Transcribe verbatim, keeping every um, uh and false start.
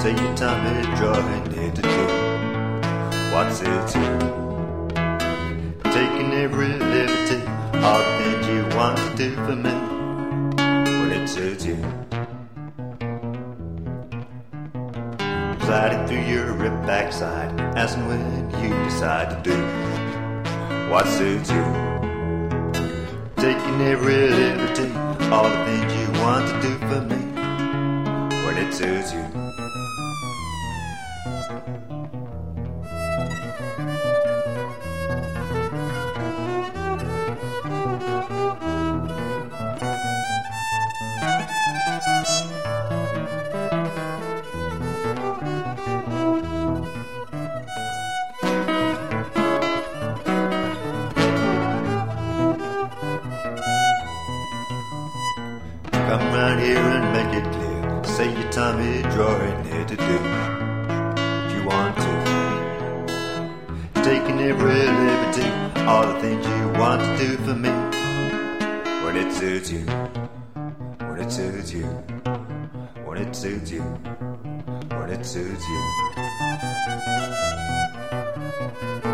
say your time is drawing near to do. What's it to? Taking every liberty, all the things you want to do for me, when it suits you. Sliding through your ripped backside, asking when you decide to do what suits you. Taking every liberty, all the things you want to do for me, when it suits you. Come round here and make it clear. Say your time is drawing near to do what you want to. Taking every liberty, all the things you want to do for me, when it suits you, when it suits you, when it suits you, when it suits you.